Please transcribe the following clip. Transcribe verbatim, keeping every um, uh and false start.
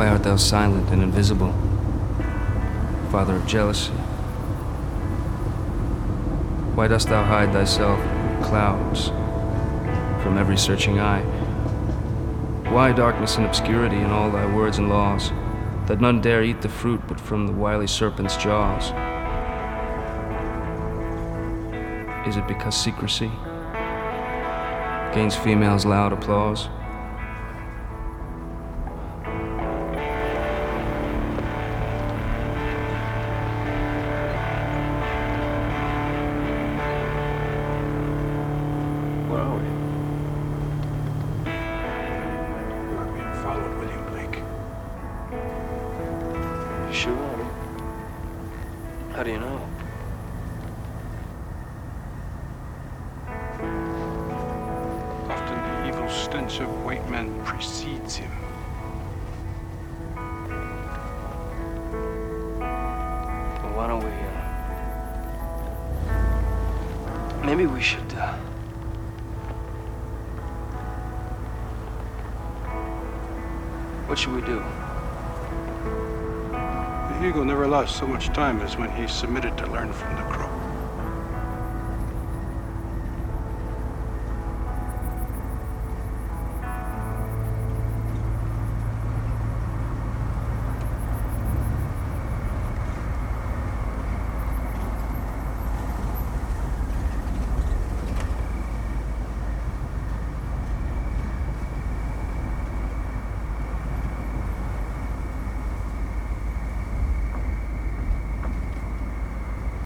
Why art thou silent and invisible, father of jealousy? Why dost thou hide thyself in clouds from every searching eye? Why darkness and obscurity in all thy words and laws, that none dare eat the fruit but from the wily serpent's jaws? Is it because secrecy gains females' loud applause? Where are we? We're not being followed, William Blake. You sure? How do you know? Often the evil stench of white men precedes him. Well, why don't we, uh... maybe we should, uh... what should we do? The Eagle never lost so much time as when he submitted to learn from the Crow.